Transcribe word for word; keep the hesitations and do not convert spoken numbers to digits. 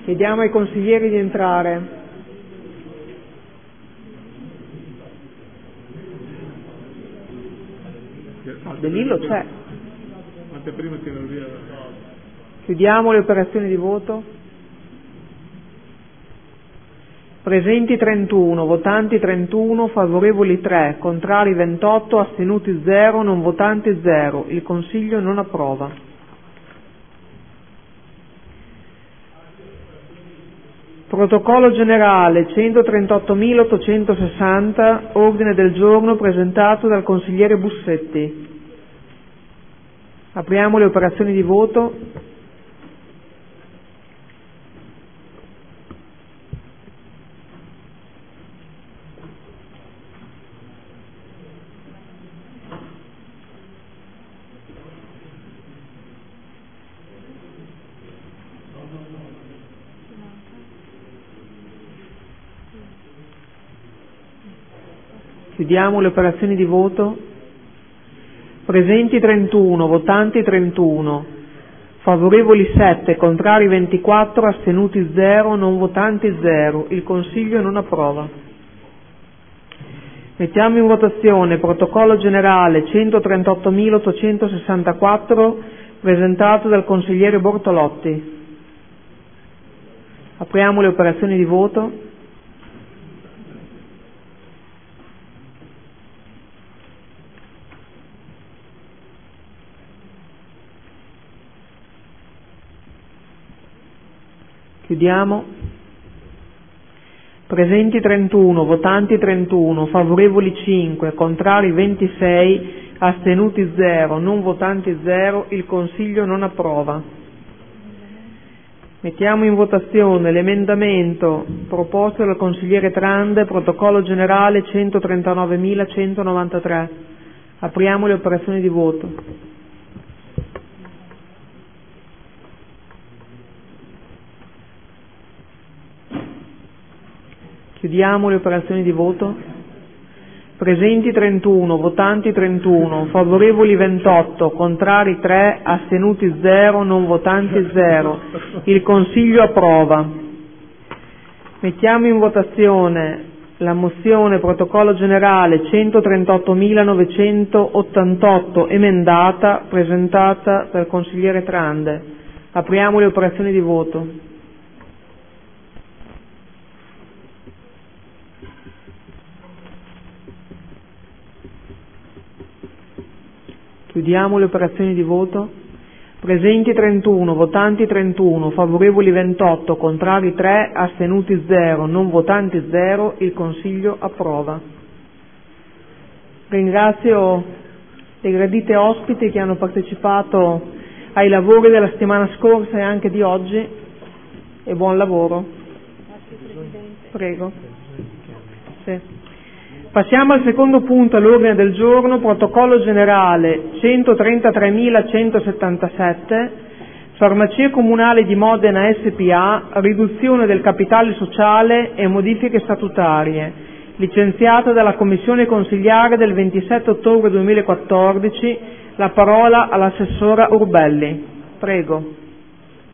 Chiediamo ai consiglieri di entrare. No, De Lillo c'è. Chiudiamo le operazioni di voto. Presenti trentuno, votanti trentuno, favorevoli tre, contrari ventotto, astenuti zero, non votanti zero. Il Consiglio non approva. Protocollo generale centotrentottomilaottocentosessanta, ordine del giorno presentato dal consigliere Bussetti. Apriamo le operazioni di voto. Chiudiamo le operazioni di voto. Presenti trentuno, votanti trentuno, favorevoli sette, contrari ventiquattro, astenuti zero, non votanti zero. Il Consiglio non approva. Mettiamo in votazione protocollo generale centotrentottomilaottocentosessantaquattro presentato dal consigliere Bortolotti. Apriamo le operazioni di voto. Chiudiamo. Presenti trentuno, votanti trentuno, favorevoli cinque, contrari ventisei, astenuti zero, non votanti zero. Il Consiglio non approva. Mettiamo in votazione l'emendamento proposto dal consigliere Trande, protocollo generale centotrentanovemilacentonovantatré. Apriamo le operazioni di voto. Chiudiamo le operazioni di voto. Presenti trentuno, votanti trentuno, favorevoli ventotto, contrari tre, astenuti zero, non votanti zero. Il Consiglio approva. Mettiamo in votazione la mozione protocollo generale centotrentottomilanovecentottantotto emendata, presentata dal consigliere Trande. Apriamo le operazioni di voto. Chiudiamo le operazioni di voto. Presenti trentuno, votanti trentuno, favorevoli ventotto, contrari tre, astenuti zero, non votanti zero. Il Consiglio approva. Ringrazio le gradite ospiti che hanno partecipato ai lavori della settimana scorsa e anche di oggi e buon lavoro. Grazie Presidente. Prego. Sì. Passiamo al secondo punto all'ordine del giorno, protocollo generale centotrentatremilacentosettantasette, Farmacia Comunale di Modena S P A, riduzione del capitale sociale e modifiche statutarie, licenziata dalla Commissione Consiliare del ventisette ottobre duemilaquattordici. La parola all'assessora Urbelli. Prego.